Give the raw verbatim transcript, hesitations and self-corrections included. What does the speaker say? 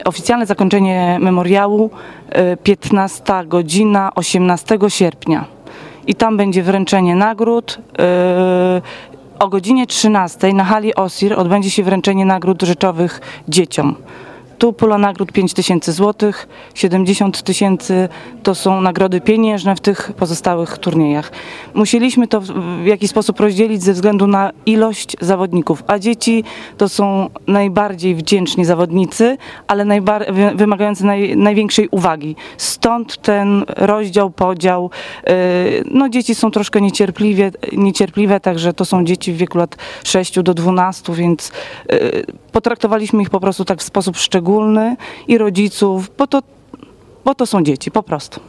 Oficjalne zakończenie memoriału piętnasta godzina osiemnastego sierpnia i tam będzie wręczenie nagród. O godzinie trzynastej na hali OSIR odbędzie się wręczenie nagród rzeczowych dzieciom. Tu pula nagród pięć tysięcy złotych, siedemdziesiąt tysięcy to są nagrody pieniężne w tych pozostałych turniejach. Musieliśmy to w jakiś sposób rozdzielić ze względu na ilość zawodników, a dzieci to są najbardziej wdzięczni zawodnicy, ale najbar- wymagający naj- największej uwagi. Stąd ten rozdział, podział. No dzieci są troszkę niecierpliwie, niecierpliwe, także to są dzieci w wieku lat sześciu do dwunastu, więc potraktowaliśmy ich po prostu tak w sposób szczególny i rodziców, bo to, bo to są dzieci po prostu.